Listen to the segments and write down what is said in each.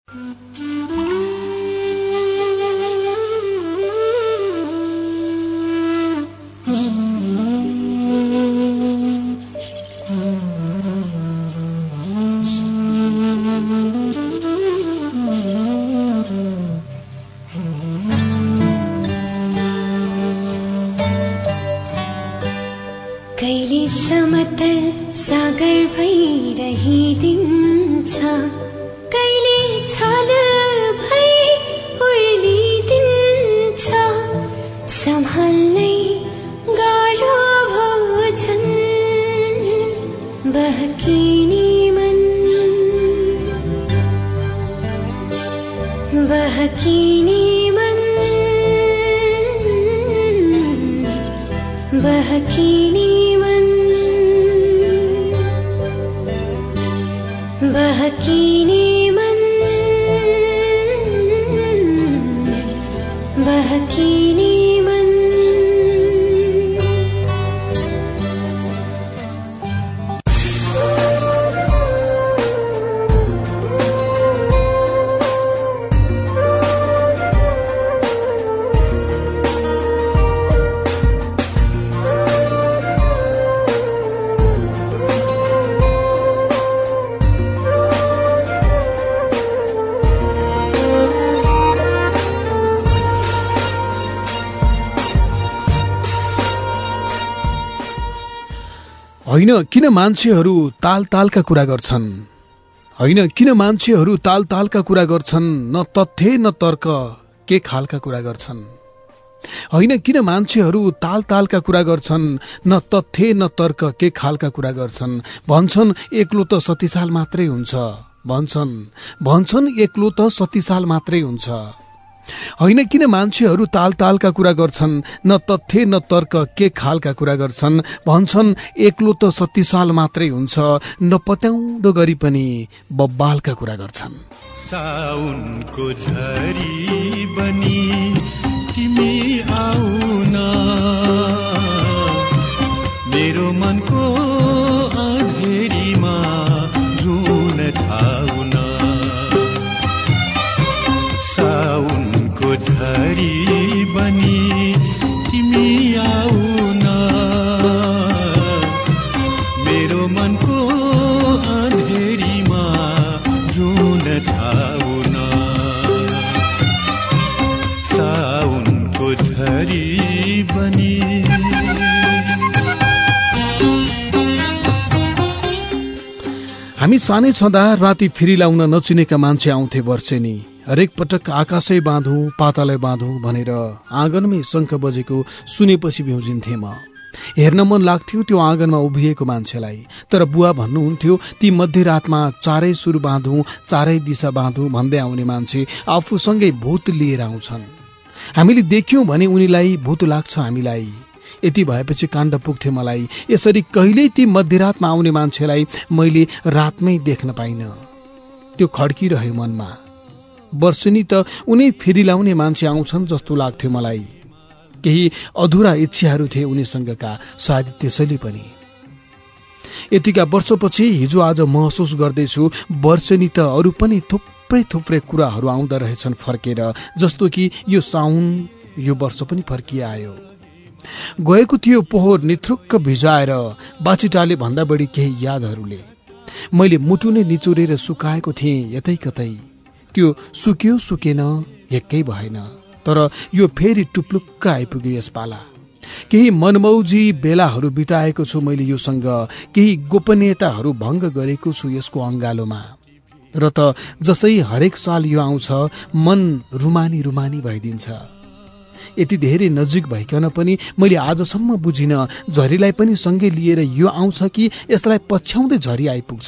कहिले समतल सागर भइरहिदिन्छ, कहिले छल भई उर्लिदिन्छ, सम्हाल्नै गाह्रो भोजन बहकिने मन, बहकिने मन, बहकिने बहकिने मन, बहकिने मन। होइन किन मान्छेहरू तालतालका कुरा गर्छन्, होइन किन मान्छेहरू तालतालका कुरा गर्छन्, न तथ्य न तर्क के खालका कुरा गर्छन्, होइन किन मान्छेहरू तालतालका कुरा गर्छन्, न तथ्य न तर्क के खालका कुरा गर्छन्, भन्छन् एक्लो त शक्तिशाल मात्रै हुन्छ, भन्छन् एक्लो त शक्तिशाल मात्रै हुन्छ, होइन किन मान्छेहरू तालतालका कुरा गर्छन्, न तथ्य न तर्क के खालका कुरा गर्छन्, भन्छन् एक्लो त शक्तिशाल मात्रै हुन्छ, नपत्याउँदो गरी पनि बब्बालका कुरा गर्छन्। साउनको झरी बनी तिमी आउन, मेरो मनको अँधेरीमा जुन छाउन, साउनको झरी बनी तिमी आउन, मेरो मनको अँधेरीमा जुन छाउन, साउनको झरी बनी। हामी सानै छँदा राति फेरि लाउन नचिनेका मान्छे आउँथे वर्षेनी, हरेक पटक आकाशै बाँधौं पातालै बाँधौं भनेर आँगनमै शङ्ख बजेको सुनेपछि भ्याउजिन्थे म। हेर्न मन लाग्थ्यो त्यो आँगनमा उभिएको मान्छेलाई, तर बुवा भन्नुहुन्थ्यो ती मध्यरातमा चारै सुर बाँधौं चारै दिशा बाँधौं भन्दै आउने मान्छे आफूसँगै भूत लिएर आउँछन्। हामीले देख्यौं भने उनीलाई भूत लाग्छ हामीलाई। यति भएपछि काण्ड पुग्थ्यो मलाई, यसरी कहिल्यै ती मध्यरातमा आउने मान्छेलाई मैले रातमै देख्न पाइन। त्यो खड्किरह्यो मनमा। वर्षेनी त उनी फेरि लाउने मान्छे आउँछन् जस्तो लाग्थ्यो मलाई। केही अधुरा इच्छाहरू थिए उनीसँगका, सायद त्यसैले पनि। यतिका वर्षपछि हिजो आज महसुस गर्दैछु वर्षेनी त अरू पनि थुप्रै कुराहरू आउँदा रहेछन् फर्केर, जस्तो कि यो साउन यो वर्ष पनि फर्किआयो। गएको थियो पोहोर निथ्रुक्क भिजाएर बाछिटाले भन्दा बढी केही यादहरूले। मैले मुटु नै निचोरेर सुकाएको थिएँ यतै कतै। त्यो सुक्यो सुकेन एकै भएन, तर यो फेरि टुप्लुक्क आइपुग्यो यसपाला। केही मनमौजी बेलाहरू बिताएको छु मैले योसँग, केही गोपनीयताहरू भङ्ग गरेको छु यसको अङ्गालोमा। र त जसै हरेक साल यो आउँछ मन रुमानी भइदिन्छ। यति धेरै नजिक भइकन पनि मैले आजसम्म बुझिन झरीलाई पनि सँगै लिएर यो आउँछ कि यसलाई पछ्याउँदै झरी आइपुग्छ।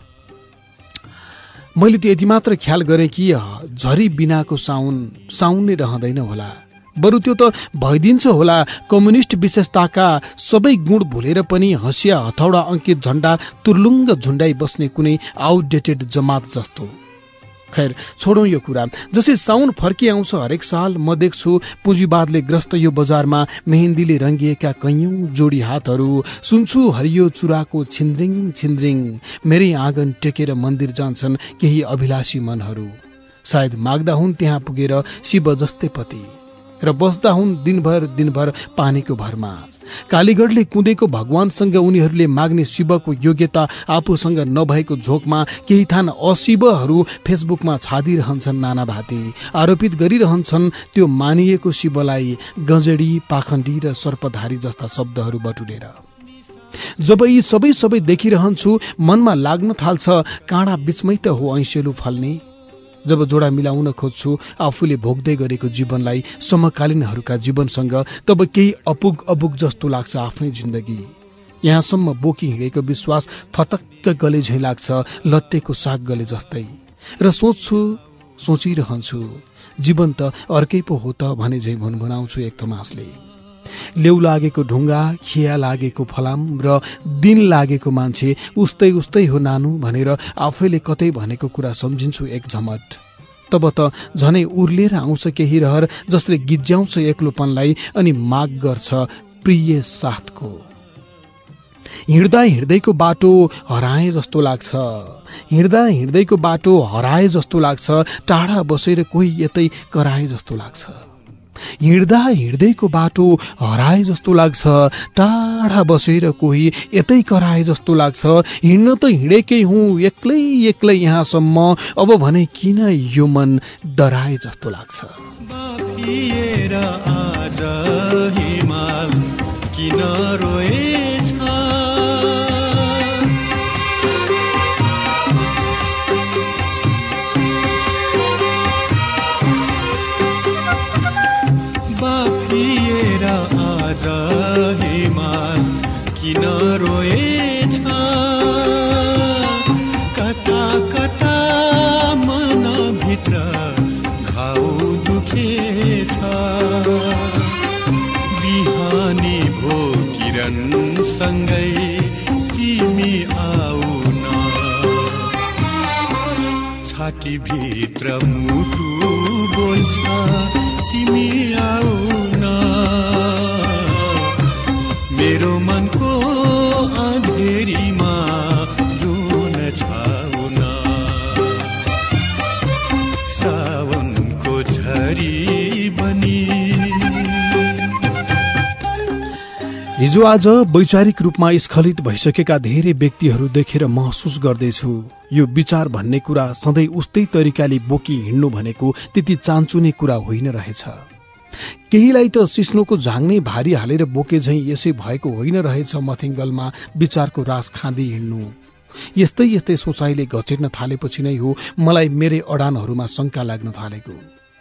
मैले त यति मात्र ख्याल गरेँ कि झरी बिनाको साउन नै रहँदैन होला, बरु त्यो त भइदिन्छ होला कम्युनिस्ट विशेषताका सबै गुण भुलेर पनि हँसिया हथौडा अंकित झण्डा तुर्लुङ्ग झुण्डाई बस्ने कुनै आउटडेटेड जमात जस्तो। खैर छोडौं यो कुरा। जसै साउन फर्किआउँछ हरेक साल म देख्छु पुँजीवादले ग्रस्त यो बजारमा मेहेन्दीले रंगिएका कैयौं जोडी हातहरू, सुन्छु हरियो चुराको छिन्द्रिङ छिन्द्रिङ। मेरै आँगन टेकेर मन्दिर जान्छन् केही अभिलाषी मनहरू। सायद माग्दा हुन् त्यहाँ पुगेर शिव जस्तै पति र बस्दा हुन् दिनभर पानीको भरमा। कालीगढले कुदेको भगवानसँग उनीहरूले माग्ने शिवको योग्यता आफूसँग नभएको झोकमा केही थान अशिवहरू फेसबुकमा छादिरहन्छन्। नाना भाती आरोपित गरिरहन्छन् त्यो मानिएको शिवलाई गजडी, पाखण्डी र सर्पधारी जस्ता शब्दहरू बटुलेर। जब यी सबै देखिरहन्छु मनमा लाग्न थाल्छ काँडा बीचमै त हो ऐसेलु फल्ने। जब जोडा मिलाउन खोज्छु आफूले भोग्दै गरेको जीवनलाई समकालीनहरूका जीवनसँग तब केही अपुग जस्तो लाग्छ आफ्नै जिन्दगी। यहाँसम्म बोकी हिँडेको विश्वास फतक्क गले झै लाग्छ लट्टेको साग गले जस्तै। र सोचिरहन्छु जीवन त अर्कै पो हो त भने झै भुनभुनाउँछु एक थोमासले। लेउ लागेको ढुङ्गा, खिया लागेको फलाम र दिन लागेको मान्छे उस्तै हो नानु भनेर आफैले कतै भनेको कुरा सम्झिन्छु एक झमट। तब त झनै उर्लिएर आउँछ केही रहर जसले गिज्याउँछ एक्लोपनलाई अनि माग गर्छ प्रिय साथको। हिँड्दैको बाटो हराए जस्तो लाग्छ टाढा बसेर कोही यतै कराए जस्तो लाग्छ। हिँड्दैको बाटो हराए जस्तो लाग्छ टाढा बसेर कोही यतै कराए जस्तो लाग्छ। हिँड्न त हिँडेकै हुँ एक्लै यहाँसम्म, अब भने किन यो मन डराए जस्तो लाग्छ। बाफिएर आज हिमाल किन रोएछ, हिमाल किन रोएछ, कता मनभित्र घाउ दुखेछ। बिहानी भो किरणसँगै तिमी आऊ न, छातीभित्र मुटु बोल्छ तिमी आऊ न। मेरो मनको अँधेरीमा रुन छाउन, सावनको झरी बनी। हिजो आज वैचारिक रूपमा स्खलित भइसकेका धेरै व्यक्तिहरू देखेर महसुस गर्दैछु यो विचार भन्ने कुरा सधैँ उस्तै तरिकाले बोकी हिँड्नु भनेको त्यति चान्चुने कुरा होइन रहेछ। केहीलाई त सिस्नोको झाङ नै भारी हालेर बोके झैं यसै भएको होइन रहेछ मथिङ्गलमा विचारको रास खाँदै हिँड्नु। यस्तै सोचाइले घचेट्न थालेपछि नै हो मलाई मेरै अडानहरूमा शंका लाग्न थालेको।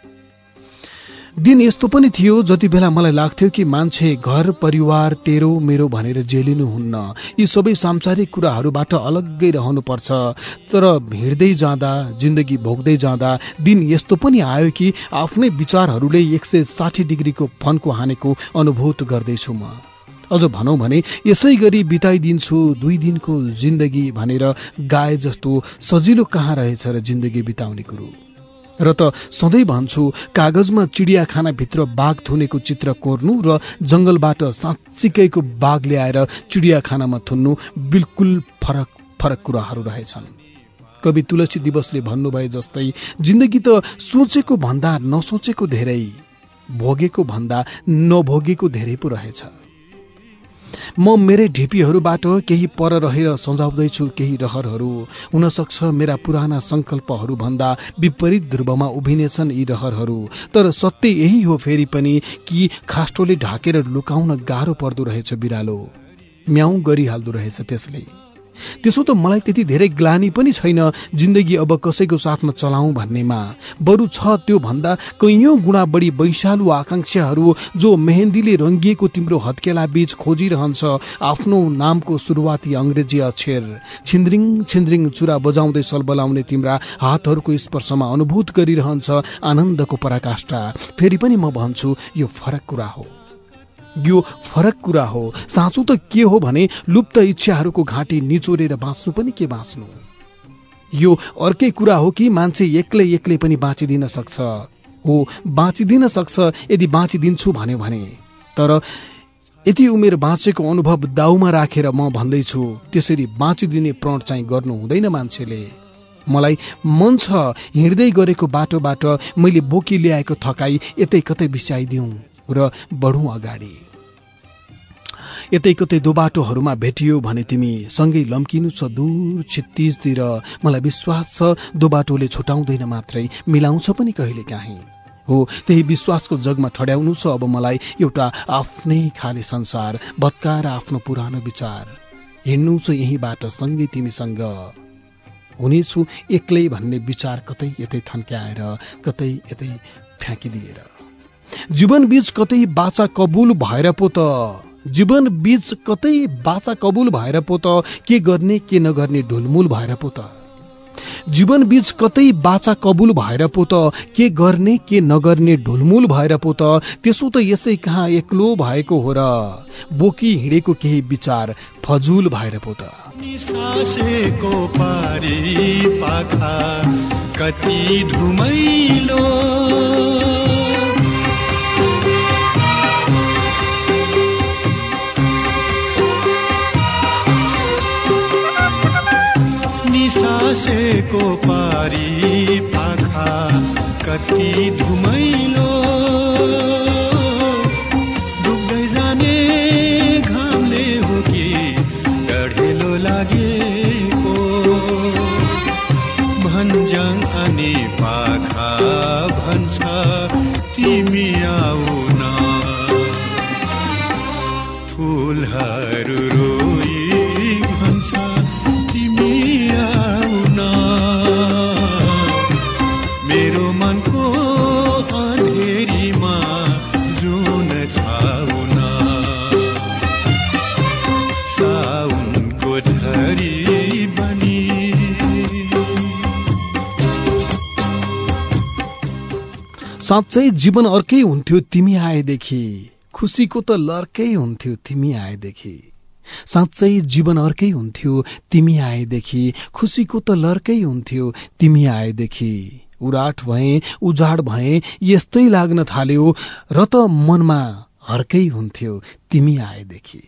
दिन यस्तो पनि थियो जति बेला मलाई लाग्थ्यो कि मान्छे घर परिवार तेरो मेरो भनेर जेलिनुहुन्न, यी सबै सांसारिक कुराहरूबाट अलग्गै रहनुपर्छ। तर हिँड्दै जाँदा जिन्दगी भोग्दै जाँदा दिन यस्तो पनि आयो कि आफ्नै विचारहरूले 160 डिग्रीको फन्को हानेको अनुभूत गर्दैछु म। अझ भनौं भने यसै गरी बिताइदिन्छु 2 दिनको जिन्दगी भनेर गाए जस्तो सजिलो कहाँ रहेछ र जिन्दगी बिताउने कुरो। र त सधैँ भन्छु कागजमा चिडियाखानाभित्र बाघ थुनेको चित्र कोर्नु र जंगलबाट साँच्चीकैको बाघ ल्याएर चिडियाखानामा थुन्नु बिल्कुल फरक कुराहरू रहेछन्। कवि तुलसी दिवसले भन्नुभए जस्तै जिन्दगी त सोचेको भन्दा नसोचेको धेरै, भोगेको भन्दा नभोगेको धेरै पो रहेछ। म मेरै ढिपीहरूबाट केही पर रहेर सजाउँदैछु केही रहरहरू। हुन सक्छ मेरा पुराना संकल्पहरू भन्दा विपरीत ध्रुवमा उभिनेछन् यी रहरहरू। तर सत्य यही हो फेरि पनि कि खास्टोले ढाकेर लुकाउन गाह्रो पर्दो रहेछ बिरालो, म्याउ गरिहाल्दो रहेछ त्यसले। त्यसो त मलाई त्यति धेरै ग्लानी पनि छैन जिन्दगी अब कसैको साथमा चलाऊ भन्नेमा। बरु छ त्यो भन्दा कैयौं गुणा बढी वैशालु आकांक्षाहरू जो मेहेन्दीले रंगिएको तिम्रो हत्केला बीच खोजिरहन्छ आफ्नो नामको सुरुवाती अंग्रेजी अक्षर। छिन्द्रिङ छिन्द्रिङ चुरा बजाउँदै सलबलाउने तिम्रा हातहरूको स्पर्शमा अनुभूत गरिरहन्छ आनन्दको पराकाष्ठा। फेरि पनि म भन्छु यो फरक कुरा हो, यो फरक कुरा हो। साँचो त के हो भने लुप्त इच्छाहरूको घाँटी निचोरेर बाँच्नु पनि के बाँच्नु। यो अर्कै कुरा हो कि मान्छे एक्लै पनि बाँचिदिन सक्छ। हो बाँचिदिन सक्छ यदि बाँचिदिन्छु भन्यो भने। तर यति उमेर बाँचेको अनुभव दाउमा राखेर म भन्दैछु त्यसरी बाँचिदिने प्रण चाहिँ गर्नु हुँदैन मान्छेले। मलाई मन छ हिँड्दै गरेको बाटोबाट मैले बोकी ल्याएको थकाई यतै कतै बिसाइदिउँ र बढौँ अगाडि। यतै कतै दो बाटोहरूमा भेटियो भने तिमी सँगै लम्किनु छ दूर क्षितिजतिर। मलाई विश्वास छ दो बाटोले छुटाउँदैन मात्रै मिलाउँछ पनि कहिले काहीँ। हो त्यही विश्वासको जगमा ठड्याउनु छ अब मलाई एउटा आफ्नै खाले संसार भत्काएर आफ्नो पुरानो विचार। हिँड्नु छ यहीँबाट सँगै तिमीसँग हुनेछु एक्लै भन्ने विचार कतै यतै थन्क्याएर कतै यतै फ्याँकिदिएर। जीवन बीच कतै बाचा कबुल भएर पो त जीवन बीच कतै बाचा कबुल भएर पो त के गर्ने के नगर्ने ढुलमुल भएर पो त जीवन बीच कतै बाचा कबुल भएर पो त के गर्ने के नगर्ने ढुलमुल भएर पो त त्यसो त यसै कहाँ एक्लो भएको हो र बोकी हिँडेको केही विचार फजुल भएर पो त। निसासेको पारी पाखा कति धुमैलो निसासेको पारी पाखा कति धुमैलो डुब्दै जाने घामले हो कि डढेलो लागेको भन्ज्याङ अनि पाखा भन्छ तिमी आउन फुलहरू रोई भन्छ तिमी आउन मेरो मनको अँधेरीमा जुन छाउन साउनको झरी बनी। साँच्चै जीवन अर्कै हुन्थ्यो तिमी आएदेखि खुसीको त लर्कै हुन्थ्यो तिमी आएदेखि। साँच्चै जीवन अर्कै हुन्थ्यो तिमी आएदेखि खुसीको त लर्कै हुन्थ्यो तिमी आएदेखि। उराट भए उजाड भए यस्तै लाग्न थाल्यो र त मनमा हर्कै हुन्थ्यो तिमी आएदेखि।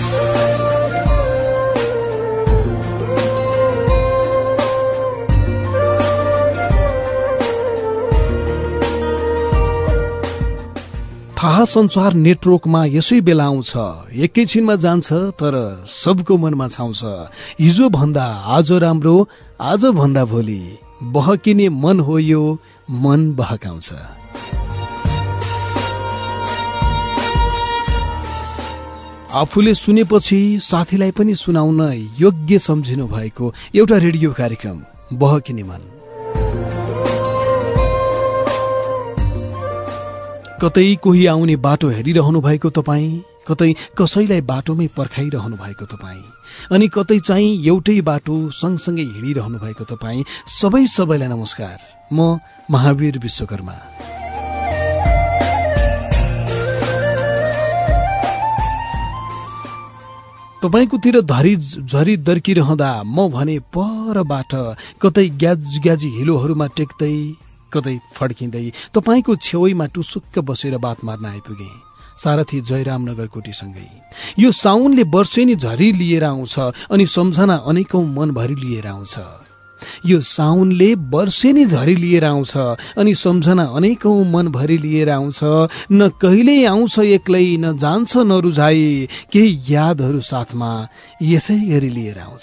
थाहा संसार नेटवर्कमा यसै बेला आउँछ एकैछिनमा जान्छ तर सबको मनमा छाउँछ। हिजो भन्दा आज राम्रो आज भन्दा भोलि बहकिने मन हो यो मन बहकाउँछ। आफूले सुनेपछि साथीलाई पनि सुनाउन योग्य सम्झिनु भएको एउटा रेडियो कार्यक्रम बहकिने मन। कतै कोही आउने बाटो हेरिरहनु भएको तपाईँ, कतै कसैलाई बाटोमै पर्खाइरहनु भएको तपाईँ, अनि कतै चाहिँ एउटै बाटो सँगसँगै हिँडिरहनु भएको तपाईँ, सबैलाई नमस्कार। म महावीर विश्वकर्मा। तपाईकोतिर झरी दर्किरहँदा म भने परबाट कतै ग्याजी हिलोहरूमा टेक्दै कतै फड्किँदै तपाईको छेउमा टुसुक्क बसेर बात मार्न आइपुगे सारथी जयराम नगरकोटीसँगै। यो साउनले वर्षेनी झरी लिएर आउँछ अनि सम्झना अनेकौं मनभरि लिएर आउँछ। यो साउनले वर्षेनी झरी लिएर आउँछ अनि सम्झना अनेकौं मनभरि लिएर आउँछ। न कहिल्यै आउँछ एक्लै न जान्छ नरुझाई, केही यादहरू साथमा यसै गरी लिएर आउँछ।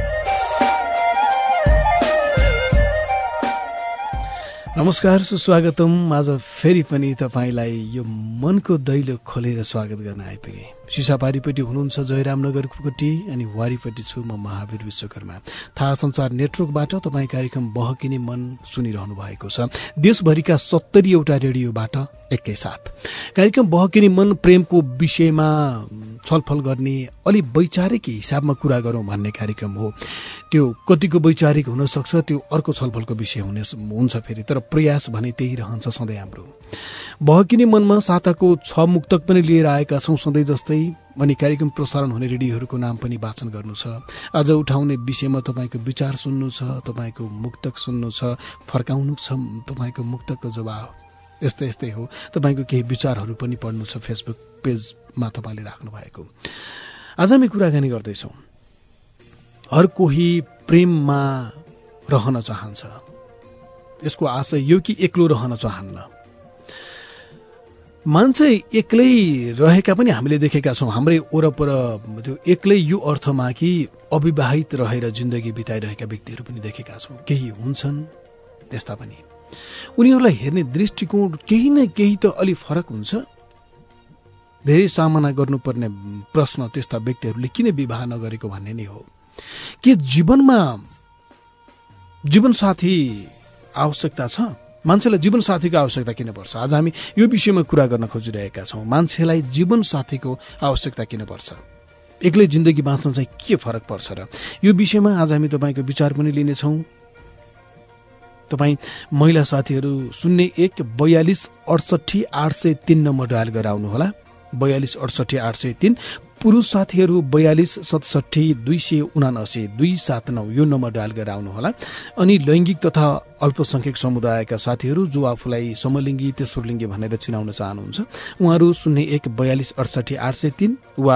नमस्कार, सुस्वागतम। आज फेरि पनि तपाईलाई यो मनको दैलो खोलेर स्वागत गर्न आइपुगे। सिसापारीपट्टि हुनुहुन्छ जयराम नगरकोटी अनि वारीपट्टि छु म महावीर विश्वकर्मा। थाहा संसार नेटवर्कबाट तपाईँ कार्यक्रम बहकिने मन सुनिरहनु भएको छ। देशभरिका 70 वटा रेडियोबाट एकैसाथ कार्यक्रम बहकिने मन प्रेमको विषयमा छलफल गर्ने, अलि वैचारिक हिसाबमा कुरा गरौँ भन्ने कार्यक्रम हो। त्यो कतिको वैचारिक हुन सक्छ, त्यो अर्को छलफलको विषय हुन्छ फेरि, तर प्रयास भने त्यही रहन्छ सधैँ हाम्रो। बहकिने मनमा साताको 6 मुक्तक पनि लिएर आएका छौँ सधैँ जस्तै, अनि कार्यक्रम प्रसारण हुने रेडियोहरूको नाम पनि वाचन गर्नु छ। आज उठाउने विषयमा तपाईँको विचार सुन्नु छ, तपाईँको मुक्तक सुन्नु छ, फर्काउनु छ तपाईँको मुक्तकको जवाब। यस्तै हो। तपाईँको केही विचारहरू पनि पढ्नु छ फेसबुक पेजमा तपाईँले राख्नु भएको। आज हामी कुराकानी गर्दैछौँ हर कोही प्रेममा रहन चाहन्छ। यसको आशय यो कि एक्लो रहन चाहन्न। मान्छे एक्लै रहेका पनि हामीले देखेका छौँ। हाम्रै वरपर त्यो एक्लै यो अर्थमा कि अविवाहित रहेर जिन्दगी बिताइरहेका व्यक्तिहरू पनि देखेका छौँ। केही हुन्छन् त्यस्ता पनि। उनीहरूलाई हेर्ने दृष्टिकोण केही न केही त अलि फरक हुन्छ। धेरै सामना गर्नुपर्ने प्रश्न त्यस्ता व्यक्तिहरूले किन विवाह नगरेको भन्ने नै हो। के जीवनमा जीवनसाथी आवश्यकता छ? मान्छेलाई जीवनसाथीको आवश्यकता किन पर्छ? आज हामी यो विषयमा कुरा गर्न खोजिरहेका छौँ। मान्छेलाई जीवनसाथीको आवश्यकता किन पर्छ? एक्लै जिन्दगी बाँच्न चाहिँ के फरक पर्छ र? यो विषयमा आज हामी तपाईँको विचार पनि लिनेछौँ। तपाईँ महिला साथीहरू 0142686803 नम्बर डायल गरेर आउनुहोला। 42686803। पुरुष साथीहरू 42678279 यो नम्बर डायल गरेर आउनुहोला। अनि लैङ्गिक तथा अल्पसंख्यक समुदायका साथीहरू जो आफूलाई समलिङ्गी तेस्रोलिङ्गी भनेर चिनाउन चाहनुहुन्छ उहाँहरू 0142686803 वा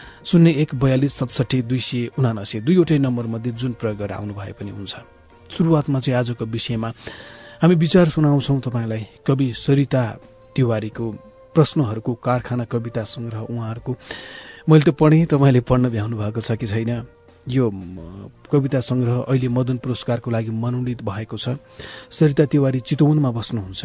0142678279 दुईवटै नम्बर मध्ये जुन प्रयोग गरेर आउनु भए पनि हुन्छ। सुरुवातमा चाहिँ आजको विषयमा हामी विचार सुनाउँछौँ तपाईँलाई कवि सरिता तिवारीको प्रश्नहरूको कारखाना कविता संग्रह। उहाँहरूको मैले त पढेँ, तपाईँले पढ्न भ्याउनु भएको छ कि छैन? यो कविता संग्रह अहिले मदन पुरस्कारको लागि मनोनित भएको छ। सरिता तिवारी चितवनमा बस्नुहुन्छ।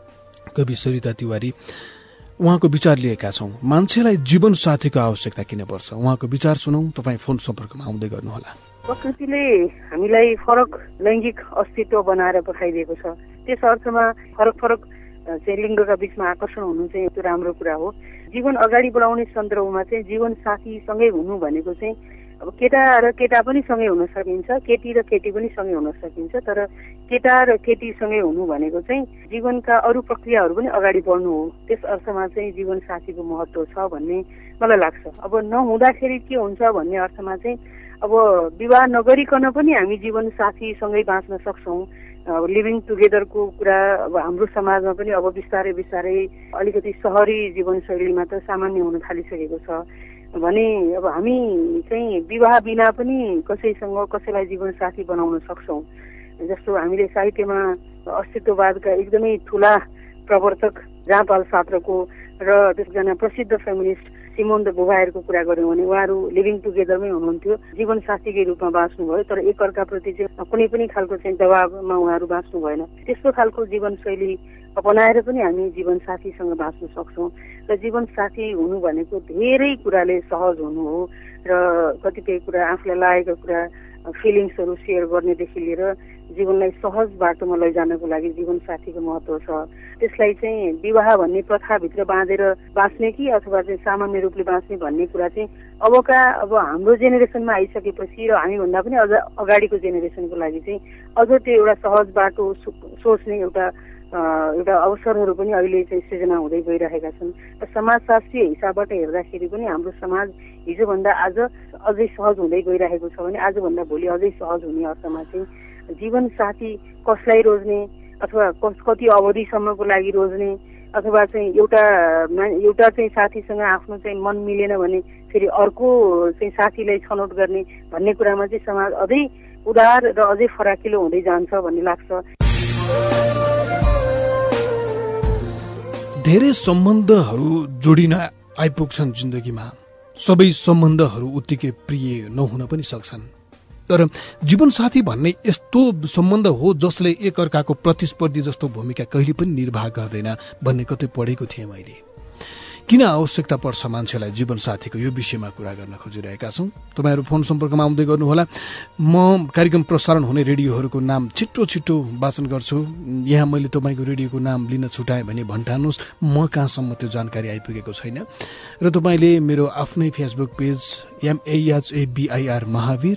कवि सरिता तिवारी, उहाँको विचार लिएका छौँ। मान्छेलाई जीवन साथीको आवश्यकता किन पर्छ? उहाँको विचार सुनौँ। तपाईँ फोन सम्पर्कमा आउँदै गर्नुहोला। प्रकृतिले हामीलाई फरक लैङ्गिक अस्तित्व बनाएर पठाइदिएको छ। त्यस अर्थमा फरक फरक चाहिँ लिङ्गका बीचमा आकर्षण हुनु चाहिँ त्यो राम्रो कुरा हो। जीवन अगाडि बढाउने सन्दर्भमा चाहिँ जीवन साथी सँगै हुनु भनेको चाहिँ अब केटा र केटा पनि सँगै हुन सकिन्छ, केटी र केटी पनि सँगै हुन सकिन्छ। तर केटा र केटी सँगै हुनु भनेको चाहिँ जीवनका अरू प्रक्रियाहरू पनि अगाडि बढ्नु हो। त्यस अर्थमा चाहिँ जीवन साथीको महत्त्व छ भन्ने मलाई लाग्छ। अब नहुँदाखेरि के हुन्छ भन्ने अर्थमा चाहिँ अब विवाह नगरिकन पनि हामी जीवन साथीसँगै बाँच्न सक्छौँ। अब लिभिङ टुगेदरको कुरा अब हाम्रो समाजमा पनि अब बिस्तारै बिस्तारै अलिकति सहरी जीवनशैलीमा त सामान्य हुन थालिसकेको छ भने अब हामी चाहिँ विवाह बिना पनि कसैसँग कसैलाई जीवन साथी बनाउन सक्छौँ। जस्तो हामीले साहित्यमा अस्तित्ववादका एकदमै ठुला प्रवर्तक जहाँपाल सार्त्रको र त्यसजना प्रसिद्ध फेमिनिस्ट सिमोन द बोभायरको कुरा गर्यौँ भने उहाँहरू लिभिङ टुगेदरमै हुनुहुन्थ्यो, जीवन साथीकै रूपमा बाँच्नुभयो। तर एकअर्काप्रति चाहिँ कुनै पनि खालको चाहिँ दबावमा उहाँहरू बाँच्नु भएन। त्यस्तो खालको जीवनशैली अपनाएर पनि हामी जीवन साथीसँग बाँच्न सक्छौँ। र जीवन साथी हुनु भनेको धेरै कुराले सहज हुनु हो र कतिपय कुरा आफूलाई लागेको कुरा फिलिङ्सहरू सेयर गर्नेदेखि लिएर जीवनलाई सहज बाटोमा लैजानको लागि जीवन साथीको महत्त्व छ। त्यसलाई चाहिँ विवाह भन्ने प्रथाभित्र बाँधेर बाँच्ने कि अथवा चाहिँ सामान्य रूपले बाँच्ने भन्ने कुरा चाहिँ अब हाम्रो जेनेरेसनमा आइसकेपछि र हामीभन्दा पनि अझ अगाडिको जेनेरेसनको लागि चाहिँ अझ त्यो एउटा सहज बाटो सोच्ने एउटा अवसरहरू पनि अहिले चाहिँ सृजना हुँदै गइरहेका छन्। र समाजशास्त्रीय हिसाबबाट हेर्दाखेरि पनि हाम्रो समाज हिजोभन्दा आज अझै सहज हुँदै गइरहेको छ भने आजभन्दा भोलि अझै सहज हुने अर्थमा चाहिँ जीवन साथी कसलाई रोज्ने अथवा कति अवधिसम्मको लागि रोज्ने अथवा चाहिँ एउटा चाहिँ साथीसँग आफ्नो चाहिँ मन मिलेन भने फेरि अर्को चाहिँ साथीलाई छनौट गर्ने भन्ने कुरामा चाहिँ समाज अझै उदार र अझै फराकिलो हुँदै जान्छ भन्ने लाग्छ। धेरै सम्बन्धहरू जोडिन आइपुग्छन् जिन्दगीमा। सबै सम्बन्धहरू उत्तिकै प्रिय नहुन पनि सक्छन्। तर जीवनसाथी भन्ने यस्तो सम्बन्ध हो जसले एकअर्काको प्रतिस्पर्धी जस्तो भूमिका कहिले पनि निर्वाह गर्दैन भन्ने कतै पढेको थिएँ मैले। किन आवश्यकता पर्छ मान्छेलाई जीवनसाथीको, यो विषयमा कुरा गर्न खोजिरहेका छौँ। तपाईँहरू फोन सम्पर्कमा आउँदै गर्नुहोला। म कार्यक्रम प्रसारण हुने रेडियोहरूको नाम छिटो वाचन गर्छु। यहाँ मैले तपाईँको रेडियोको नाम लिन छुटाएँ भने भन्ठानुहोस्, म कहाँसम्म त्यो जानकारी आइपुगेको छैन। र तपाईँले मेरो आफ्नै Facebook page MAHABIR Mahavir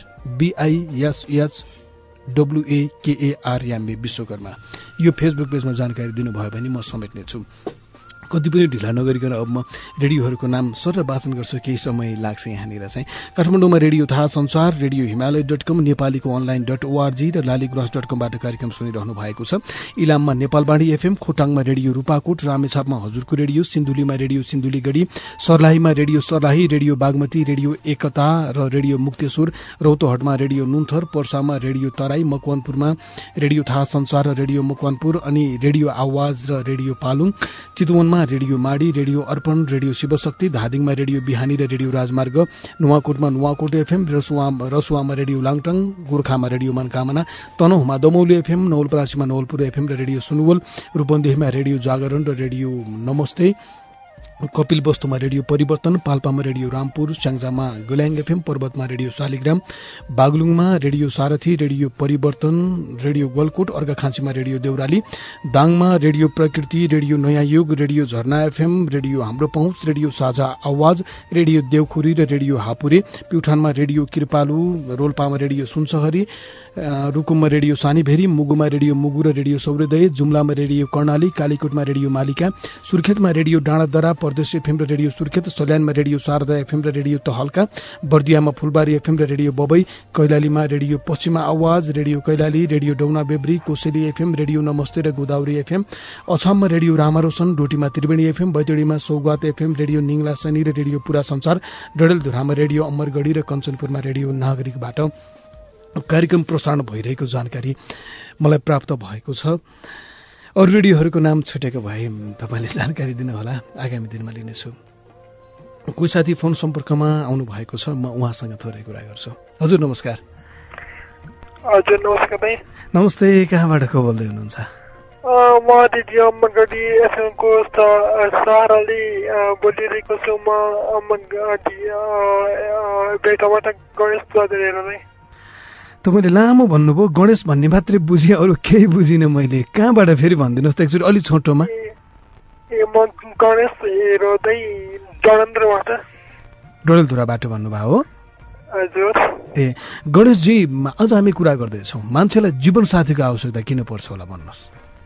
BISHWAKAR याम्बे विश्वकर्मा यो फेसबुक पेजमा जानकारी दिनुभयो भने म समेट्नेछु। कति पनि ढिला नगरिकन अब म रेडियोहरूको नाम सर वाचन गर्छु, केही समय लाग्छ यहाँनिर चाहिँ। काठमाडौँमा रेडियो थाहा संसार, रेडियो हिमालय.com, नेपालीको online.org र लालीगुराँस.comबाट कार्यक्रम सुनिरहनु भएको छ। इलाममा नेपालवाणी FM, खोटाङमा रेडियो रूपाकोट, रामेछापमा हजुरको रेडियो, सिन्धुलीमा रेडियो सिन्धुलीगढी, सर्लाहीमा radio Sarlahi, radio Bagmati, radio Ekta र रेडियो मुक्तेश्वर, रौतहटमा रेडियो नुन्थर, पर्सामा रेडियो तराई, मकवानपुरमा रेडियो थाहा संसार र रेडियो मकवानपुर अनि रेडियो आवाज र रेडियो पालुङ, चितवनमा radio Madi, radio Arpan, radio Shivshakti, धादिङमा रेडियो बिहानी र रेडियो राजमार्ग, नुवाकोटमा नुवाकोट FM, रसुवामा रेडियो लाङटाङ, गोर्खामा रेडियो मनकामना, तनहुँमा दमौली FM, नवलपरासीमा नवलपुर FM र रेडियो सुनवल, रूपन्देहीमा रेडियो जागरण र रेडियो नमस्ते, कपिल वस्तुमा रेडियो परिवर्तन, पाल्पामा रेडियो रामपुर, स्याङ्जामा गोल्याङ FM, पर्वतमा रेडियो शालिग्राम, बागलुङमा radio Sarathi, radio Parivartan, radio Galkot, अर्घाखाँचीमा रेडियो देउराली, दाङमा radio Prakriti, radio Naya Yug, radio झरना FM, रेडियो हाम्रो पहुँच, रेडियो साझा आवाज, रेडियो देवखुरी र रेडियो हापुरे, प्युठानमा रेडियो कृपालु, रोल्पामा रेडियो सुनसहरी, रुकुममा रेडियो सानीभेरी, मुगुमा रेडियो मुगु र रेडियो सौर्योदय, जुम्लामा रेडियो कर्णाली, कालीकोटमा रेडियो मालिका, सुर्खेतमा रेडियो डाँडादरा, परदेश FM र रेडियो सुर्खेत, सल्यानमा रेडियो शारदा FM र रेडियो तहल्का, बर्दियामा फुलबारी FM र रेडियो बबई, कैलालीमा radio Paschima Awaaz, radio Kailali, radio Dauna बेब्री, कोसेली FM, रेडियो नमस्ते र गोदावरी FM, अछाममा रेडियो रामारोशन, डोटीमा त्रिवेणी FM, बैतडीमा सौगात FM, रेडियो निङला सैनी र रेडियो पुरा संसार, डडेलधुरामा रेडियो अमरगढी र कञ्चनपुरमा रेडियो नागरिकबाट कार्यक्रम प्रसारण भइरहेको जानकारी मलाई प्राप्त भएको छ। अरू रेडियोहरूको नाम छुटेको भए तपाईँले जानकारी दिनुहोला, आगामी दिनमा लिनेछु। कोही साथी फोन सम्पर्कमा आउनु भएको छ, म उहाँसँग थोरै कुरा गर्छु। हजुर नमस्कार। हजुर नमस्कार भाइ। नमस्ते, कहाँबाट को बोल्दै हुनुहुन्छ? म दिदी अमरगढी एफएमको सहाराले बोलिरहेको छु। म अमरगढी बेटाबाट गणेश चौधरी। तपाईँले लामो भन्नुभयो, गणेश भन्ने मात्रै बुझेँ, अरू केही बुझिनँ मैले। कहाँबाट फेरि भनिदिनुहोस् त एकचोटि, अलिक छोटोमा। म गणेश हेर्दै डडेलधुराबाट। डडेलधुराबाट भन्नुभयो हो? हजुर। ए गणेशजी, अझ हामी कुरा गर्दैछौँ, मान्छेलाई जीवनसाथीको आवश्यकता किन पर्छ होला भन्नुहोस्।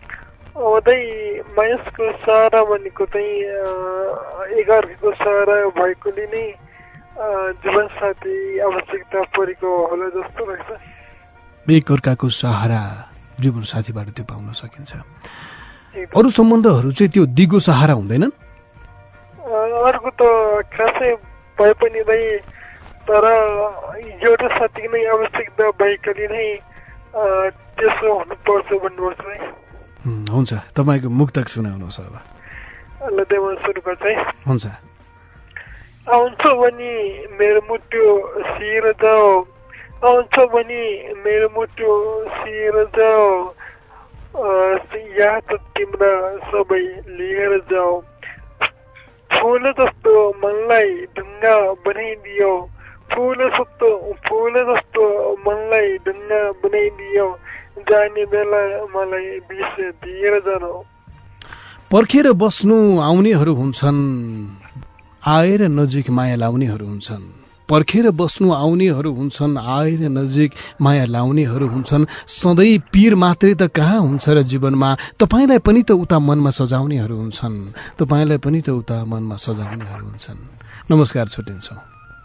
मानिसको सहारा भनेको चाहिँ एकअर्काको सहारा भएकोले नै जीवनसाथी आवश्यकता परेको होला जस्तो लाग्छ। एकअर्काको सहारा जीवनसाथीबाट त्यो पाउन सकिन्छ। अरू सम्बन्धहरू चाहिँ त्यो दिगो सहारा हुँदैनन्? अर्को त खासै भए पनि भाइ, तर एउटा साथीको नै आवश्यकता भएकोले नै त्यसो हुनुपर्छ भन्नुपर्छ है। हुन्छ, तपाईँको मुक्तक सुनाउनुहोस् अब। ल देव सुरु गर्छ है। हुन्छ। आउँछ भने मेरो मुटु सिएर जाऊ, आउँछ भने मेरो मुटु सिएर जाऊ, यहाँ त तिम्रा सबै लिएर जाऊ, फुल जस्तो मनलाई ढुङ्गा बनाइदियो, फुल जस्तो मनलाई ढुङ्गा बनाइदियो, जाने बेला मलाई विष दिएर जानु। पर्खेर बस्नु आउनेहरू हुन्छन्, आएर नजिक माया लाउनेहरू हुन्छन्। पर्खेर बस्नु आउनेहरू हुन्छन्, आएर नजिक माया लाउनेहरू हुन्छन्। सधैँ पीर मात्रै त कहाँ हुन्छ र जीवनमा, तपाईँलाई पनि त उता मनमा सजाउनेहरू हुन्छन्, तपाईँलाई पनि त उता मनमा सजाउनेहरू हुन्छन्। नमस्कार, छुट्टिन्छौँ।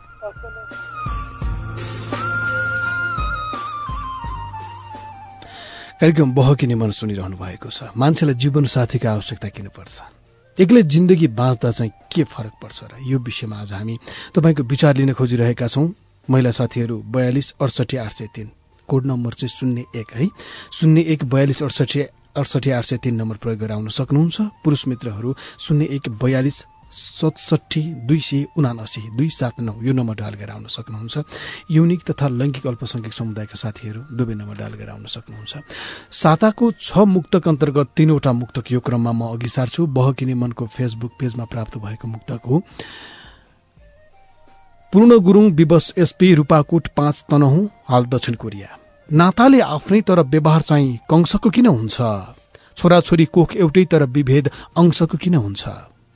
कार्यक्रम बहकिने मन सुनिरहनु भएको छ। मान्छेलाई जीवनसाथीको आवश्यकता किन पर्छ, एक्लै जिन्दगी बाँच्दा चाहिँ के फरक पर्छ र, यो विषयमा आज हामी तपाईँको विचार लिन खोजिरहेका छौँ। महिला साथीहरू 42 68 803, कोड नम्बर चाहिँ 01 है, 01 42 68 803 नम्बर प्रयोग गरेर आउन सक्नुहुन्छ। पुरुष मित्रहरू 01 42 67 279 279 यो नम्बर डायल गरेर आउन सक्नुहुन्छ। युनिक तथा लैङ्गिक अल्पसंख्यक समुदायका साथीहरू दुवै नम्बर डायल गरेर आउन सक्नुहुन्छ। साताको 6 मुक्तक अन्तर्गत 3वटा मुक्तक यो क्रममा म अघि सार्छु। बहकिने मनको फेसबुक पेजमा प्राप्त भएको मुक्तक हो। पूर्ण गुरुङ विवश एसपी रूपाकोट 5 तनहुँ, हाल दक्षिण कोरिया। नाताले आफ्नै तर व्यवहार चाहिँ कंशको किन हुन्छ, छोराछोरी कोख एउटै तर विभेद अंशको किन हुन्छ।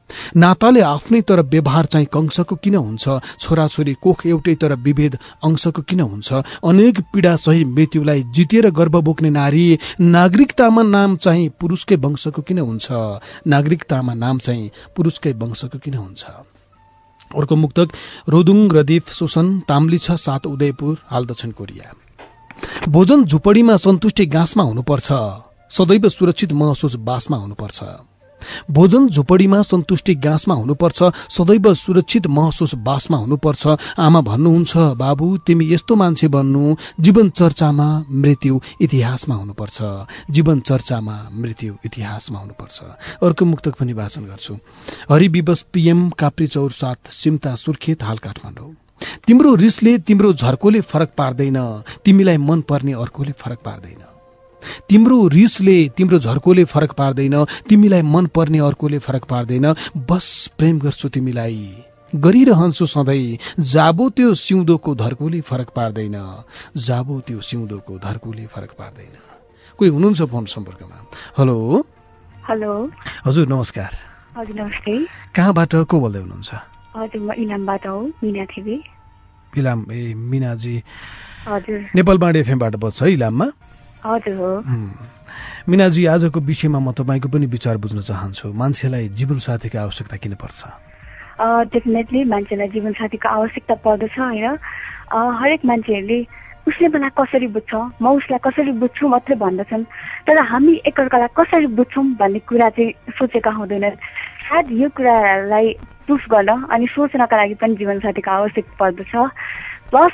नाताले आफ्नै तर व्यवहार चाहिँ कंशको किन हुन्छ? छोराछोरी कोख एउटै तर विभेद अंशको किन हुन्छ? अनेक पीडा सही मृत्युलाई जितेर गर्व बोक्ने नारी, नागरिकतामा नाम चाहिँ पुरुषकै वंशको किन हुन्छ? नागरिकतामा नाम चाहिँ पुरुषकै वंशको किन हुन्छ? अर्को मुक्तक रोदुङ रदीफ शोषण ताम्ली छ 7 उदयपुर हाल दक्षिण कोरिया। भोजन झुपडीमा सन्तुष्टि गाँसमा हुनुपर्छ, सदैव सुरक्षित महसुस बासमा हुनुपर्छ। भोजन झुपडीमा सन्तुष्टि गाँसमा हुनुपर्छ, सदैव सुरक्षित महसुस बासमा हुनुपर्छ। आमा भन्नुहुन्छ बाबु तिमी यस्तो मान्छे बन्नु, जीवन चर्चामा मृत्यु इतिहासमा हुनुपर्छ। जीवन चर्चामा मृत्यु इतिहासमा हुनुपर्छ। अर्को मुक्तक पनि वाचन गर्छु। हरिविवश पीएम काप्री चौर 7 सिमता सुर्खेत हाल काठमाडौँ। तिम्रो रिसले तिम्रो झर्कोले फरक पार्दैन, तिमीलाई मन पर्ने अर्कोले फरक पार्दैन। तिम्रो रिसले तिम्रो झर्कोले फरक पार्दैन, तिमीलाई मन पर्ने अर्कोले फरक पार्दैन। बस प्रेम गर्छु तिमीलाई गरिरहन्छु सधैँ, जाबो त्यो सिउँदोको धर्कोले फरक पार्दैन, जाबो त्यो सिउँदोको धर्कोले फरक पार्दैन। कोही हुनुहुन्छ फोन सम्पर्कमा? हेलो हेलो हजुर नमस्कार। हजुर नमस्ते। कहाँबाट को बोल्दै हुनुहुन्छ? हजुर म इलामबाट हो, मिना थिबी। इलाम ए मिनाजी हजुर नेपालबाट एफएमबाट बज्छ है इलाममा? हजुर हो। मिनाजी आजको विषयमा म तपाईँको पनि विचार बुझ्न चाहन्छु। मान्छेलाई जीवनसाथीको आवश्यकता किन पर्छ? डेफिनेटली मान्छेलाई जीवनसाथीको आवश्यकता पर्दछ होइन। हरेक मान्छेहरूले उसले मलाई कसरी बुझ्छ, म उसलाई कसरी बुझ्छु मात्रै भन्दछन्, तर हामी एकअर्कालाई कसरी बुझ्छौँ भन्ने कुरा चाहिँ सोचेका हुँदैनन्। सायद यो कुरालाई प्रुफ गर्न अनि सोच्नका लागि पनि जीवनसाथीको आवश्यक पर्दछ। प्लस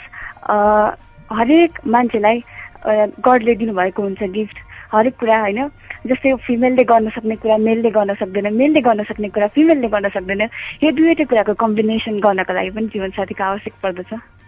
हरेक मान्छेलाई गडले दिनुभएको हुन्छ गिफ्ट, हरेक कुरा होइन। जस्तै फिमेलले गर्न सक्ने कुरा मेलले गर्न सक्दैन, मेलले गर्न सक्ने कुरा फिमेलले गर्न सक्दैन। यो दुईवटै कुराको कम्बिनेसन गर्नका लागि पनि जीवनसाथीको आवश्यक पर्दछ।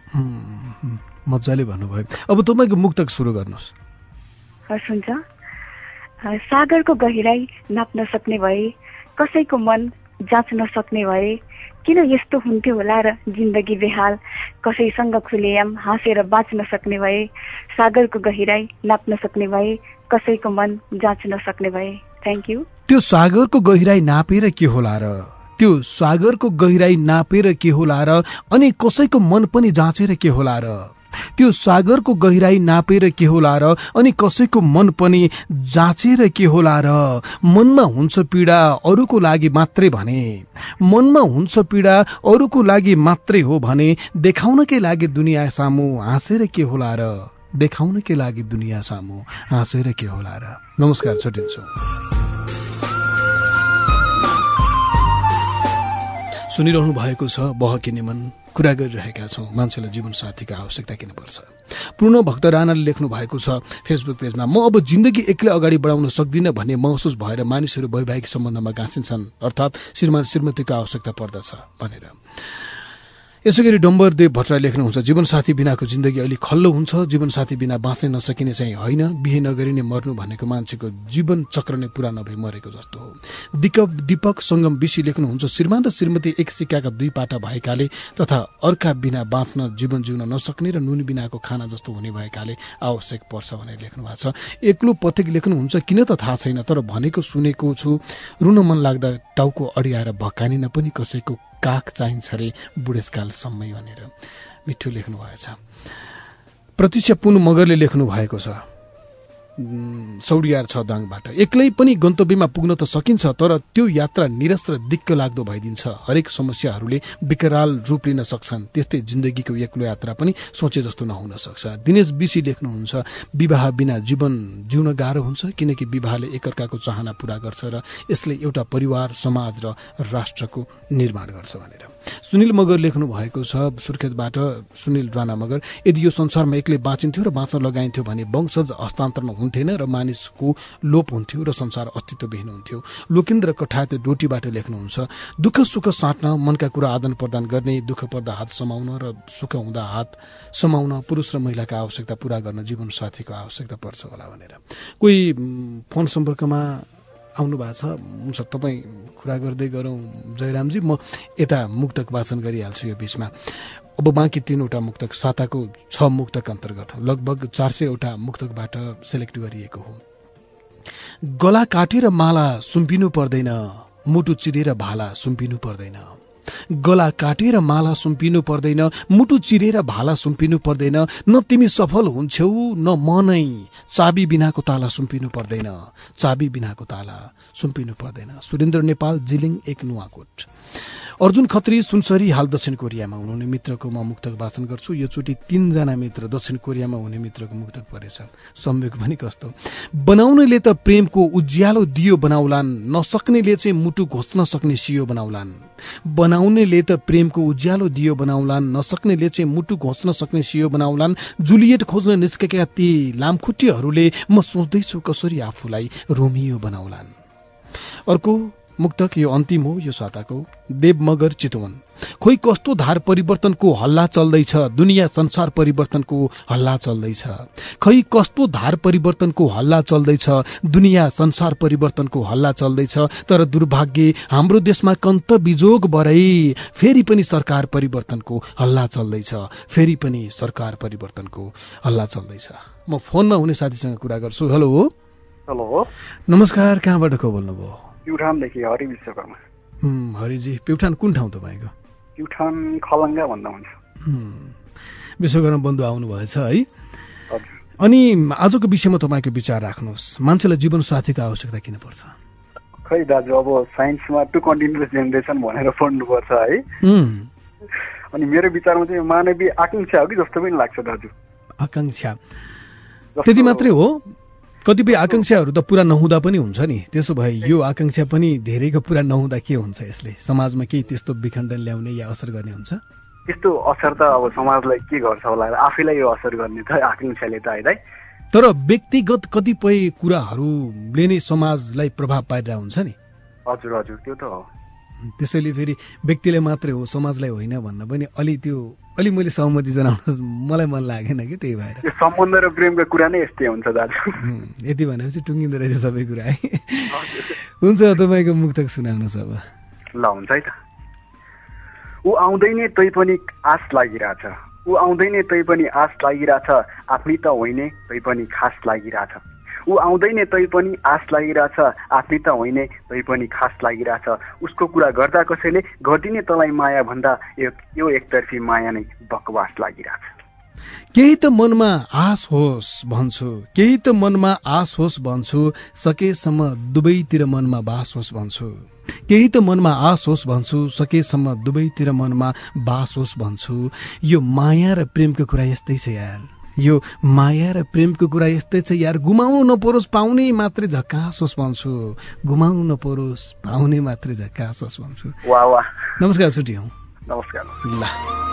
मजाले भन्नुभयो। अब तपाईँको मुक्तक सुरु गर्नुहोस्। हस् हुन्छ। सागरको गहिराई नाप्न सक्ने भए, कसैको मन जाँच्न सक्ने भए, किन यस्तो हुन्थ्यो होला र जिन्दगी बेहाल, कसैसँग खुलेआम हाँसेर बाँच्न सक्ने भए, सागरको गहिराई नाप्न सक्ने भए, कसैको मन जाँच्न सक्ने भए। Thank you. त्यो सागरको गहिराई नापेर के होला र, त्यो सागरको गहिराई नापेर के होला र, अनि कसैको मन पनि जाँचेर के होला र। त्यो सागरको गहिराई नापेर के होला र, अनि कसैको मन पनि जाँचेर के होला र। मनमा हुन्छ पीडा अरूको लागि मात्रै भने, मनमा हुन्छ पीडा अरूको लागि मात्रै हो भने, देखाउनकै लागि दुनिया सामु हाँसेर के होला र, देखाउनकै लागि दुनिया सामु हाँसेर के होला र। नमस्कार, छुट्टिन्छु। सुनिरहनु भएको छ बहकिने मन, कुरा गरिरहेका छौँ मान्छेलाई जीवनसाथीको आवश्यकता किन पर्छ। पूर्ण भक्त राणाले लेख्नु भएको छ फेसबुक पेजमा, म अब जिन्दगी एक्लै अगाडि बढाउन सक्दिनँ भन्ने महसुस भएर मानिसहरू वैवाहिक सम्बन्धमा गाँसिन्छन्, अर्थात् श्रीमान श्रीमतीको आवश्यकता पर्दछ भनेर। यसै गरी डम्बरदेव भट्टराई लेख्नुहुन्छ, जीवनसाथी बिनाको जिन्दगी अलि खल्लो हुन्छ, जीवनसाथी बिना बाँच्न नसकिने चाहिँ होइन, बिहे नगरिने मर्नु भनेको मान्छेको जीवन चक्र नै पूरा नभई मरेको जस्तो हो। दीपक सङ्गम विशी लेख्नुहुन्छ, श्रीमान र श्रीमती एक सिक्काका दुई पाटा भएकाले तथा अर्का बिना बाँच्न जीवन जिउन नसक्ने र नुन बिनाको खाना जस्तो हुने भएकाले आवश्यक पर्छ भनेर लेख्नु भएको छ। एक्लो पथिक लेख्नुहुन्छ, किन त थाहा छैन तर भनेको सुनेको छु, रुन मन लाग्दा टाउको अडियाएर भकानिन पनि कसैको काख चाहिन्छ रे बुढेसकालसम्मै भनेर मिठो लेख्नु भएछ। प्रतीक्षा पुन मगरले लेख्नु भएको छ सौडियार 6 दाङबाट, एक्लै पनि गन्तव्यमा पुग्न त सकिन्छ तर त्यो यात्रा निरस र दिक्क लाग्दो भइदिन्छ। हरेक समस्याहरूले विकराल रूप लिन सक्छन्, त्यस्तै जिन्दगीको एक्लो यात्रा पनि सोचे जस्तो नहुन सक्छ। दिनेश बिसी लेख्नुहुन्छ, विवाह बिना जीवन जिउन गाह्रो हुन्छ, किनकि विवाहले एकअर्काको चाहना पूरा गर्छ र यसले एउटा परिवार समाज र राष्ट्रको निर्माण गर्छ भनेर। सुनिल मगर लेख्नु भएको छ सुर्खेतबाट, सुनिल राणा मगर, यदि यो संसारमा एक्लै बाँचिन्थ्यो र बाँच्न लगाइन्थ्यो भने वंशज हस्तान्तरण हुन्थेन र मानिसको लोप हुन्थ्यो र संसार अस्तित्वविहीन हुन्थ्यो। लोकेन्द्र कठायत डोटीबाट लेख्नुहुन्छ, दुःख सुख साट्न, मनका कुरा आदान प्रदान गर्ने, दुःख पर्दा हात समाउन र सुख हुँदा हात समाउन, पुरुष र महिलाका आवश्यकता पूरा गर्न जीवनसाथीको आवश्यकता पर्छ होला भनेर। कोही फोन सम्पर्कमा आउनु भएको छ, हुन्छ तपाईँ कुरा गर्दै गरौँ जयरामजी, म यता मुक्तक वाचन गरिहाल्छु यो बिचमा। अब बाँकी 3वटा मुक्तक साताको 6 मुक्तक अन्तर्गत लगभग 400वटा मुक्तकबाट सेलेक्ट गरिएको हो। गला काटेर माला सुम्पिनु पर्दैन, मुटु चिरेर भाला सुम्पिनु पर्दैन, गला काटेर माला सुम्पिनु पर्दैन, मुटु चिरेर भाला सुम्पिनु पर्दैन, न तिमी सफल हुन्छौ न म नै चाबी बिनाको ताला सुम्पिनु पर्दैन, चाबी बिनाको ताला सुम्पिनु पर्दैन। सुरेन्द्र नेपाल, जिलिङ 1 नुवाकोट। अर्जुन खत्री सुनसरी हाल दक्षिण कोरियामा हुनुहुने मित्रको म मुक्तक वाचन गर्छु। योचोटि 3 जना मित्र दक्षिण कोरियामा हुने मित्रको मुक्तक परेछ। संयोग पनि कस्तो। बनाउनेले त प्रेमको उज्यालो दियो बनाउलान्, नसक्नेले चाहिँ मुटु घोच्न सक्ने सियो बनाउलान्। बनाउनेले त प्रेमको उज्यालो दियो बनाउलान्, नसक्नेले चाहिँ मुटु घोच्न सक्ने सियो बनाउलान्। जुलियट खोज्न निस्केका ती लामखुट्टेहरूले म सोच्दैछु कसरी आफूलाई रोमियो बनाउलान्। अर्को मुक्तक यो अन्तिम हो यो साताको। देव मगर, चितवन। खोइ कस्तो धार परिवर्तनको हल्ला चल्दैछ, दुनियाँ संसार परिवर्तनको हल्ला चल्दैछ। खै कस्तो धार परिवर्तनको हल्ला चल्दैछ, दुनियाँ संसार परिवर्तनको हल्ला चल्दैछ। तर दुर्भाग्य हाम्रो देशमा कन्त बिजोग भरै फेरि पनि सरकार परिवर्तनको हल्ला चल्दैछ, फेरि पनि सरकार परिवर्तनको हल्ला चल्दैछ। म फोनमा हुने साथीसँग कुरा गर्छु। हेलो। हेलो, नमस्कार, कहाँबाट को बोल्नुभयो? प्युठानदेखि हरि विश्वकर्मा। हरिजी, प्युठान कुन ठाउँ तपाईँको? प्युठान खलङ्गा भन्दा हुन्छ। विश्वकर्मा बन्धु आउनु भएछ है। अनि आजको विषयमा तपाईँको विचार राख्नुहोस्। मान्छेलाई जीवन साथीको आवश्यकता किन पर्छ? खै दाजु, अब साइन्समा टु कन्टिन्युअस जेनेरेसन भनेर पढ्नुपर्छ है। अनि मेरो विचारमा चाहिँ मानवीय आकांक्षा हो कि जस्तो पनि लाग्छ दाजु। आकांक्षा त्यति मात्रै हो? कतिपय आकांक्षाहरू त पूरा नहुँदा पनि हुन्छ नि। त्यसो भए यो आकांक्षा पनि धेरैको पूरा नहुँदा के हुन्छ? यसले समाजमा केही त्यस्तो विखण्डन ल्याउने या असर गर्ने हुन्छ? त्यस्तो असर त अब समाजलाई के गर्छ होला, आफैलाई यो असर गर्ने त आकांक्षाले त है। तर व्यक्तिगत कतिपय कुराहरूले नै समाजलाई प्रभाव पारिरहेको हुन्छ नि। हजुर हजुर, त्यो त हो। त्यसैले फेरि व्यक्तिले मात्रै हो, समाजलाई होइन भन्न पनि अलि मैले सहमति जनाउन मलाई मन लागेन कि, त्यही भएर। सम्बन्ध र प्रेमको कुरा नै यस्तै हुन्छ दाजु। यति भनेपछि टुङ्गिँदो रहेछ सबै कुरा है। हुन्छ, तपाईँको मुक्तक सुनाउनुहोस् अब। ल हुन्छ है त। ऊ आउँदैन तै पनि आश लागिरहेछ, ऊ आउँदैन तै पनि आश लागिरहेछ, आफ्नै त होइन तै पनि खास लागिरहेछ। ऊ आउँदैन तै पनि आश लागिरहेछ, आफ्नै त होइन तै पनि खास लागिरहेछ। उसको कुरा गर्दा कसैले गरिदिने तँलाई माया भन्दा यो एकतर्फी माया नै बकवास लागिरहेछ। केही त मनमा आश होस् भन्छु, केही त मनमा आश होस् भन्छु, सकेसम्म दुवैतिर मनमा बास होस् भन्छु। केही त मनमा आश होस् भन्छु, सकेसम्म दुवैतिर मनमा बास होस् भन्छु। यो माया र प्रेमको कुरा यस्तै छ यार, यो माया र प्रेमको कुरा यस्तै छ यार। गुमाउनु नपरोस् पाउने मात्रै झक्कास होस् भन्छु, गुमाउनु नपरोस् पाउने मात्रै झक्कास होस् भन्छु। वाह वाह। नमस्कार, छुट्टी हौ। नमस्कार। ल,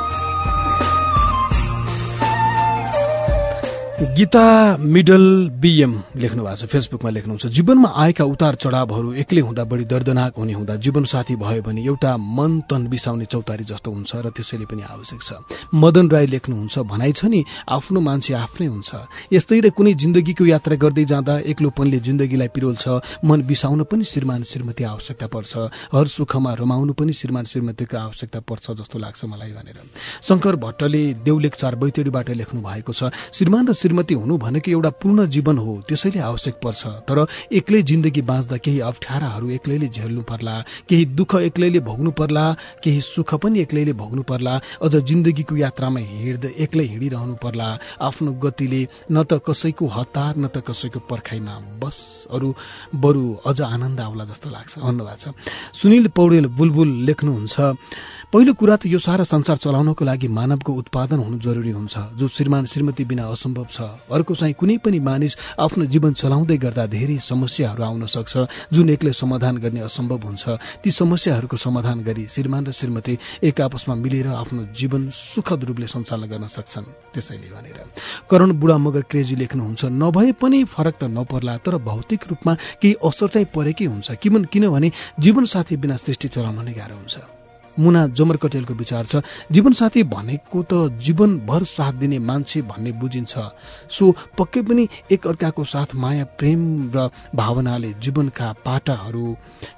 गीता मिडल बीएम लेख्नु भएको छ, फेसबुकमा लेख्नुहुन्छ। जीवनमा आएका उतार चढावहरू एक्लै हुँदा बढी दर्दनाक हुने हुँदा जीवन साथी भयो भने एउटा मन तन बिसाउने चौतारी जस्तो हुन्छ र त्यसैले पनि आवश्यक छ। मदन राई लेख्नुहुन्छ, भनाइ छ नि आफ्नो मान्छे आफ्नै हुन्छ। यस्तै र कुनै जिन्दगीको यात्रा गर्दै जाँदा एक्लोपनले जिन्दगीलाई पिरोल्छ। मन बिसाउन पनि श्रीमान श्रीमती आवश्यकता पर्छ, हर सुखमा रमाउनु पनि श्रीमान श्रीमतीको आवश्यकता पर्छ जस्तो लाग्छ मलाई भनेर शङ्कर भट्टले देउलेक 4 बैतडीबाट लेख्नु भएको छ। श्रीमान र श्रीमती हुनु भनेको एउटा पूर्ण जीवन हो, त्यसैले आवश्यक पर्छ। तर एक्लै जिन्दगी बाँच्दा केही अप्ठ्याराहरू एक्लैले झेल्नु पर्ला, केही दुःख एक्लैले भोग्नु पर्ला, केही सुख पनि एक्लैले भोग्नु पर्ला। अझ जिन्दगीको यात्रामा एक्लै हिँडिरहनु पर्ला आफ्नो गतिले, न त कसैको हतार न त कसैको पर्खाइमा। बस अरू बरु अझ आनन्द आउला जस्तो लाग्छ भन्नुभएको छ। सुनिल पौडेल बुलबुल लेख्नुहुन्छ, पहिलो कुरा त यो सारा संसार चलाउनको लागि मानवको उत्पादन हुनु जरुरी हुन्छ, जो श्रीमान श्रीमती बिना असम्भव छ। अर्को चाहिँ कुनै पनि मानिस आफ्नो जीवन चलाउँदै गर्दा धेरै समस्याहरू आउन सक्छ, जुन एक्लै समाधान गर्ने असम्भव हुन्छ। ती समस्याहरूको समाधान गरी श्रीमान र श्रीमती एक आपसमा मिलेर आफ्नो जीवन सुखद रूपले सञ्चालन गर्न सक्छन्। त्यसैले भनेर करण बुढा मगर क्रेजी लेख्नुहुन्छ, नभए पनि फरक त नपर्ला, तर भौतिक रूपमा केही असर चाहिँ परेकै हुन्छ। किनभने जीवन साथी बिना सृष्टि चलाउन नै गाह्रो हुन्छ। मुना जमरकटेलको विचार छ, जीवनसाथी भनेको त जीवनभर साथ दिने मान्छे भन्ने बुझिन्छ। सो पक्कै पनि एक अर्काको साथ माया प्रेम र भावनाले जीवनका पाटाहरू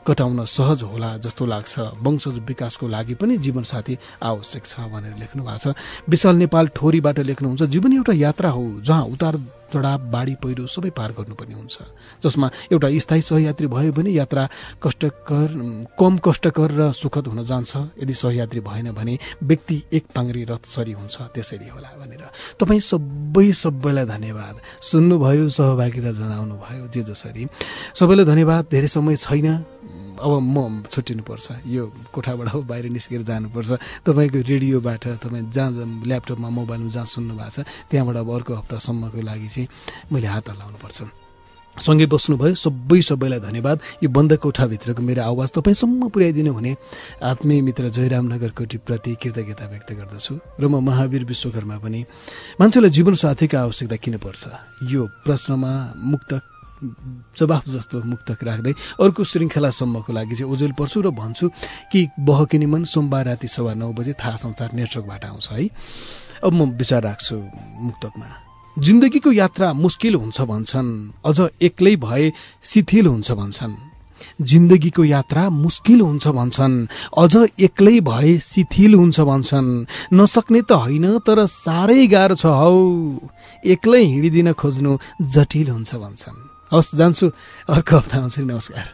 कटाउन सहज होला जस्तो लाग्छ। वंशज विकासको लागि पनि जीवनसाथी आवश्यक छ भनेर लेख्नु भएको छ। विशाल नेपाल ठोरीबाट लेख्नुहुन्छ, जीवन एउटा यात्रा हो जहाँ उतार चढाव, बाढी पहिरो सबै पार गर्नुपर्ने हुन्छ, जसमा एउटा स्थायी सहयात्री भयो भने यात्रा कम कष्टकर र सुखद हुन जान्छ। यदि सहयात्री भएन भने व्यक्ति एक पाङ्ग्री रथ सरी हुन्छ, त्यसरी होला भनेर। तपाईँ सबैलाई धन्यवाद, सुन्नुभयो, सहभागिता जनाउनु भयो, जे जसरी सबैलाई धन्यवाद। धेरै समय छैन, अब म छुट्टिनुपर्छ, यो कोठाबाट बाहिर निस्केर जानुपर्छ। तपाईँको रेडियोबाट तपाईँ जहाँ ल्यापटपमा मोबाइलमा जहाँ सुन्नु भएको छ त्यहाँबाट अब अर्को हप्तासम्मको लागि चाहिँ मैले हात हल्लाउनुपर्छ। सँगै बस्नुभयो सबैलाई धन्यवाद। यो बन्द कोठाभित्रको मेरो आवाज तपाईँसम्म पुर्याइदिनु हुने आत्मीय मित्र जयराम नगरकोटीप्रति कृतज्ञता व्यक्त गर्दछु। र म महावीर विश्वकर्मा पनि मान्छेलाई जीवनसाथीको आवश्यकता किन पर्छ यो प्रश्नमा मुक्तक जवाफ जस्तो मुक्तक राख्दै अर्को श्रृङ्खलासम्मको लागि चाहिँ ओजेल पर्छु र भन्छु कि बहकिने मन सोमबार राति 9:15 बजे थाहा संसार नेटवर्कबाट आउँछ है। अब म विचार राख्छु मुक्तकमा। जिन्दगीको यात्रा मुस्किल हुन्छ भन्छन्, अझ एक्लै भए शिथिल हुन्छ भन्छन्। जिन्दगीको यात्रा मुस्किल हुन्छ भन्छन्, अझ एक्लै भए शिथिल हुन्छ भन्छन्। नसक्ने त होइन तर साह्रै गाह्रो छ हौ, एक्लै हिँडिदिन खोज्नु जटिल हुन्छ भन्छन्। हवस्, जान्छु, अर्को हप्ता आउँछु। नमस्कार।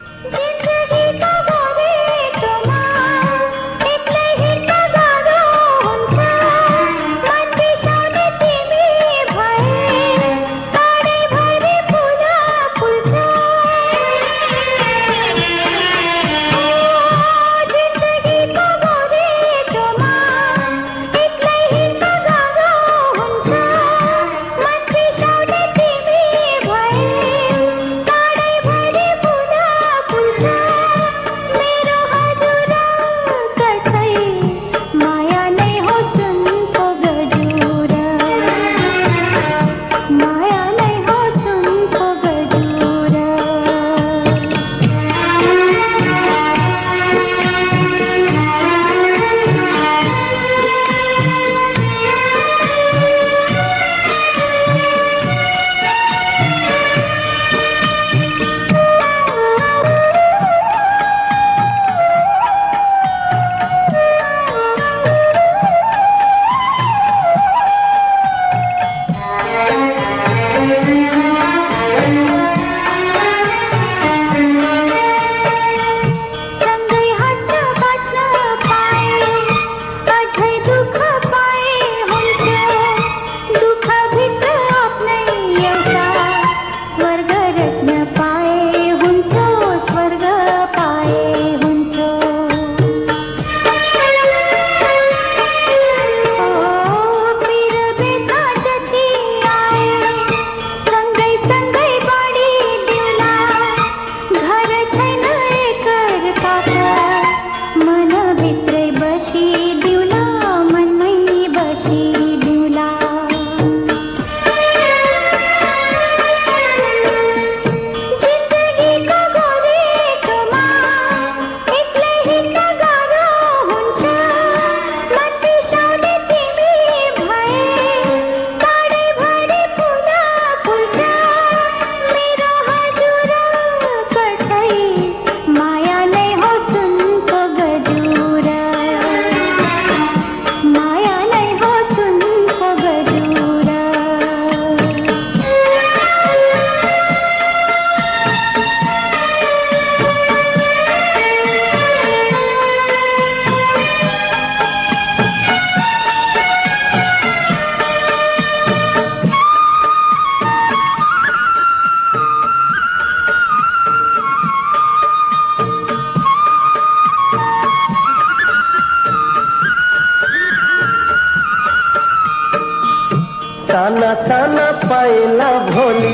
साना साना पाइला भोलि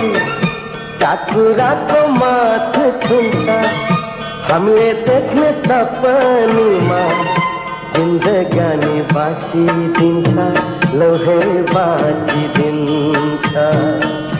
टाकुराको माथ छुन्छ, हामीले देख्ने सपनीमा जिन्दगानी बाँचिदिन्छ, लौहे बाँचिदिन्छ।